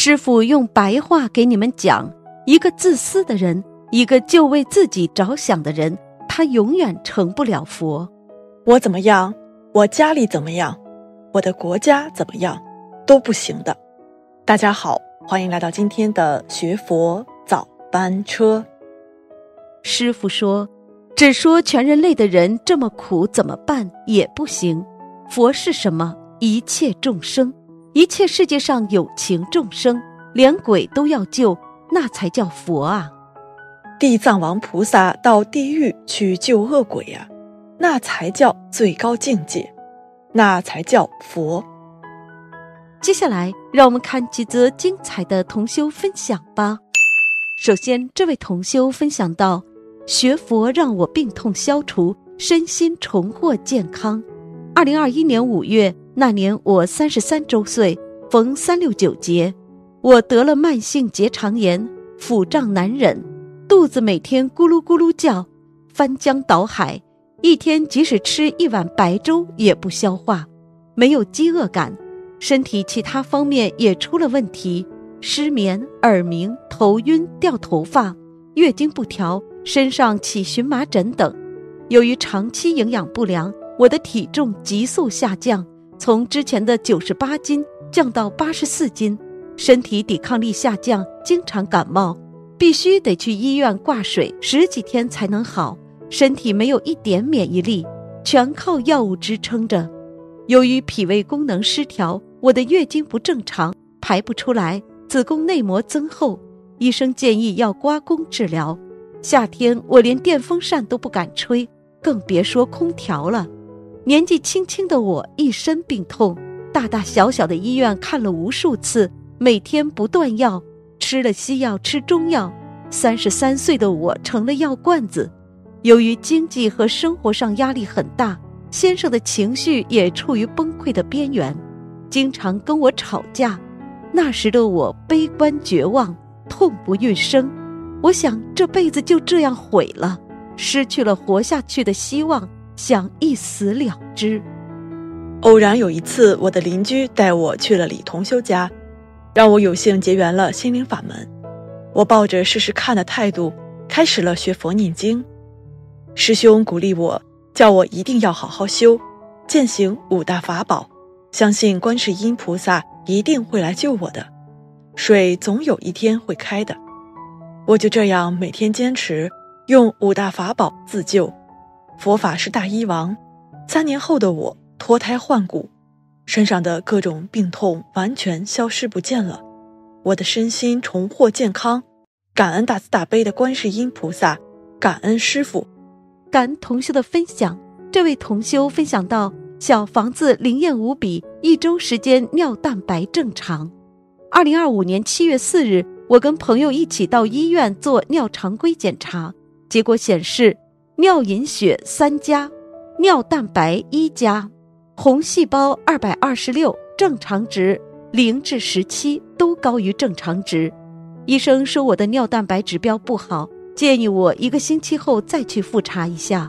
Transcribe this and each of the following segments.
师父用白话给你们讲，一个自私的人，一个就为自己着想的人，他永远成不了佛。 我怎么样，我家里怎么样，我的国家怎么样，都不行的。大家好，欢迎来到今天的学佛早班车。 师父说，只说全人类的人这么苦怎么办也不行。佛是什么？一切众生，一切世界上有情众生，连鬼都要救，那才叫佛啊。 地藏王菩萨到地狱去救恶鬼啊，那才叫最高境界，那才叫佛。 接下来让我们看几则精彩的同修分享吧。首先，这位同修分享到，学佛让我病痛消除，身心重获健康。2021年5月，那年我33周岁，逢369节，我得了慢性结肠炎，腹胀难忍，肚子每天咕噜咕噜叫，翻江倒海，一天即使吃1碗白粥也不消化，没有饥饿感，身体其他方面也出了问题，失眠、耳鸣、头晕、掉头发，月经不调，身上起荨麻疹等。由于长期营养不良，我的体重急速下降，从之前的98斤降到84斤，身体抵抗力下降，经常感冒，必须得去医院挂水10几天才能好，身体没有一点免疫力，全靠药物支撑着。由于脾胃功能失调，我的月经不正常，排不出来，子宫内膜增厚，医生建议要刮宫治疗。夏天我连电风扇都不敢吹，更别说空调了。年纪轻轻的我一身病痛，大大小小的医院看了无数次，每天不断药，吃了西药，吃中药。33岁的我成了药罐子。由于经济和生活上压力很大，先生的情绪也处于崩溃的边缘，经常跟我吵架。那时的我悲观绝望，痛不欲生。我想这辈子就这样毁了，失去了活下去的希望，想一死了之。 偶然有一次，我的邻居带我去了李同修家，让我有幸结缘了心灵法门。我抱着试试看的态度，开始了学佛念经。师兄鼓励我，叫我一定要好好修，践行5大法宝，相信观世音菩萨一定会来救我的，水总有一天会开的。我就这样每天坚持用5大法宝自救。佛法是大医王，3年后的我脱胎换骨，身上的各种病痛完全消失不见了，我的身心重获健康。感恩大慈大悲的观世音菩萨，感恩师父。 感恩同修的分享。这位同修分享到，小房子灵验无比，1周时间尿蛋白正常。2025年7月4日，我跟朋友一起到医院做尿常规检查，结果显示尿隐血3+，尿蛋白1+，红细胞226，正常值0至17都高于正常值。医生说我的尿蛋白指标不好，建议我1个星期后再去复查一下。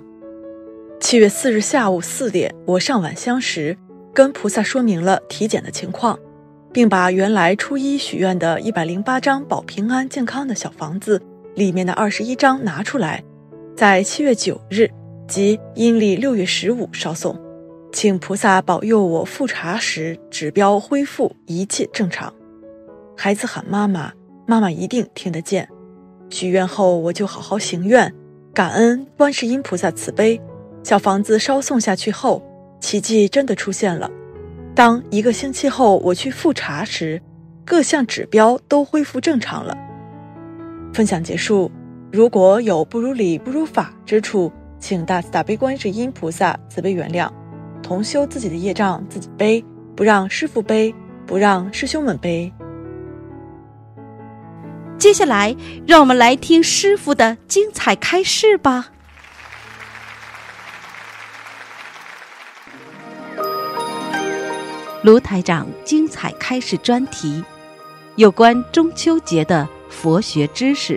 7月4日下午4点，我上晚香时跟菩萨说明了体检的情况，并把原来初一许愿的108张保平安健康的小房子里面的21张拿出来，在7月9日即阴历6月15烧送，请菩萨保佑我复查时指标恢复，一切正常。孩子喊妈妈，妈妈一定听得见。许愿后我就好好行愿，感恩观世音菩萨慈悲。小房子烧送下去后，奇迹真的出现了。当1个星期后我去复查时，各项指标都恢复正常了。分享结束，如果有不如理不如法之处，请大慈大悲观世音菩萨慈悲原谅。同修自己的业障自己背，不让师父背，不让师兄们背。 接下来让我们来听师父的精彩开示吧。卢台长精彩开示专题，有关中秋节的佛学知识。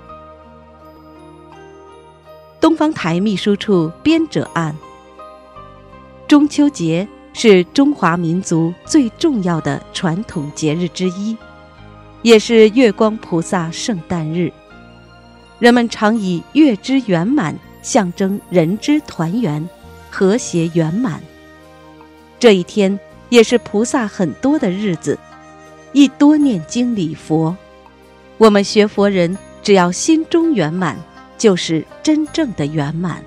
东方台秘书处编者案。中秋节是中华民族最重要的传统节日之一， 也是月光菩萨圣诞日。人们常以月之圆满象征人之团圆，和谐圆满。这一天也是菩萨很多的日子，一多念经礼佛。我们学佛人只要心中圆满，就是真正的圆满。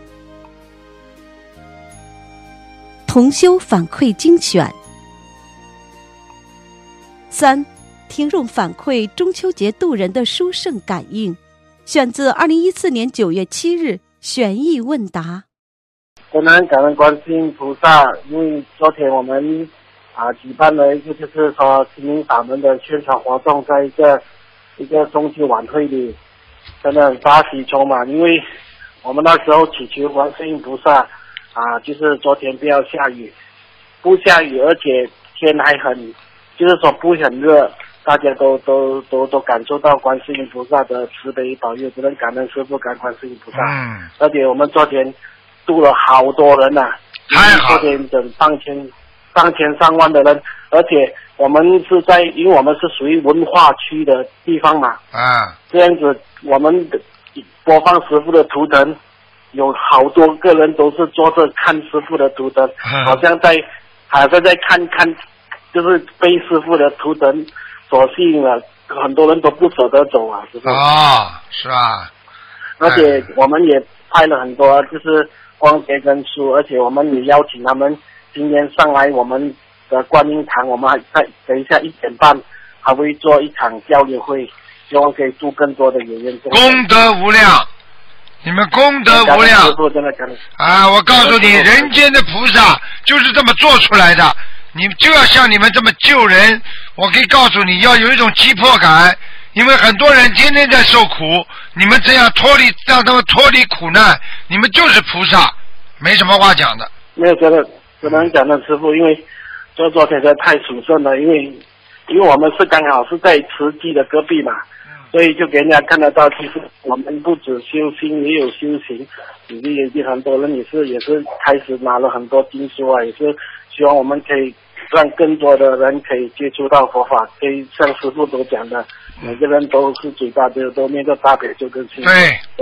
同修反馈精选3，听众反馈中秋节度人的殊胜感应，选自2014年9月7日玄义问答。 感恩观世音菩萨，因为昨天我们举办了一个就是说心灵法门的宣传活动，在一个中秋晚会里，真的很大喜充满。因为我们那时候祈求观世音菩萨就是昨天不要下雨，不下雨，而且天还很，就是说不会很热，大家都感受到观世音菩萨的慈悲保佑，只能感恩师父，感恩观世音菩萨。而且我们昨天度了好多人太好了， 昨天整上千上万的人，而且我们是因为我们是属于文化区的地方嘛，这样子我们播放师父的图腾，有好多个人都是坐着看师父的图腾，好像在看，就是被师父的图腾所吸引了，很多人都不舍得走是不是？ 是吧？ 而且我们也拍了很多就是光碟跟书，而且我们也邀请他们今天上来我们的观音堂，我们还在等一下1点半还会做一场交流会，希望可以度更多的有缘众生。 功德无量，你们功德无量我告诉你，人间的菩萨就是这么做出来的，你就要像你们这么救人。我可以告诉你，要有一种急迫感，因为很多人天天在受苦，你们这样让他们脱离苦难，你们就是菩萨，没什么话讲的。 没有觉得只能讲的师父，因为昨天实在太殊胜了，因为我们是刚好是在慈济的隔壁嘛，所以就给人家看得到，其实我们不止修心，也有修行，也很多人也是开始拿了很多经书也是希望我们可以让更多的人可以接触到佛法，可以像师父都讲的，每个人都是嘴巴都念个大悲咒跟心，对，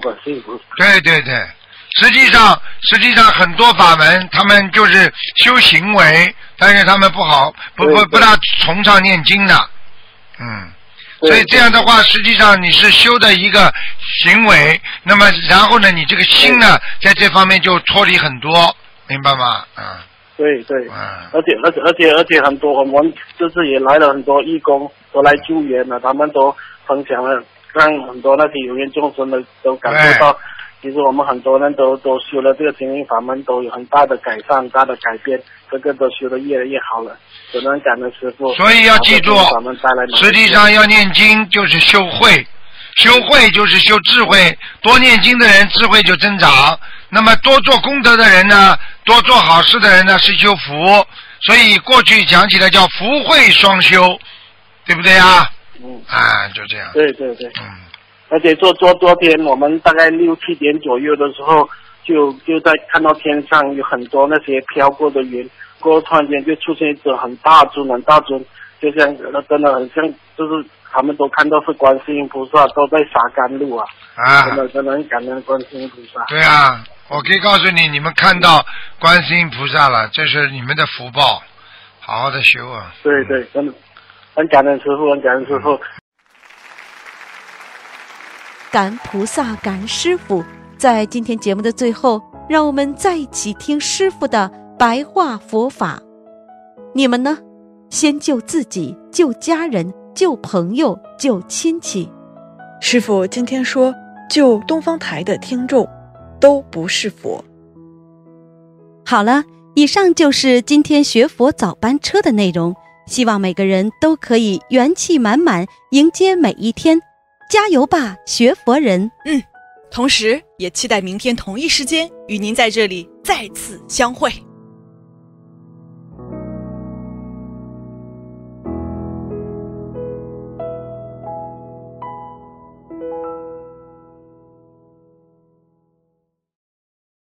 实际上很多法门他们就是修行为，但是他们不大崇尚念经的， 所以这样的话，实际上你是修的一个行为，那么然后呢，你这个心呢，在这方面就脱离很多，明白吗？ 对，而且很多我们就是也来了很多义工都来救援了，他们都分享了，让很多那些有缘众生的都感受到，其实我们很多人都修了这个心灵法门，都有很大的改善，大的改变，这个都修得越来越好了，只能感恩师父。 所以要记住，实际上要念经就是修慧，修慧就是修智慧，多念经的人智慧就增长，那么多做功德的人呢，多做好事的人呢是修福，所以过去讲起来叫福慧双修，对不对啊？就这样。对。而且昨天我们大概6、7点左右的时候，就在看到天上有很多那些飘过的云，过后突然间就出现一只很大尊，就像真的很像，就是他们都看到是观世音菩萨都在洒甘露真的很感恩观世音菩萨。对啊，我可以告诉你，你们看到观世音菩萨了，这是你们的福报，好好的修啊。对，真的很感恩师父，很感恩师父。 感恩菩萨，感恩师父。在今天节目的最后，让我们再一起听师父的白话佛法。你们呢？先救自己，救家人，救朋友，救亲戚。 师父今天说，救东方台的听众都不是佛。 好了，以上就是今天学佛早班车的内容，希望每个人都可以元气满满迎接每一天。加油吧，学佛人！ 同时也期待明天同一时间与您在这里再次相会。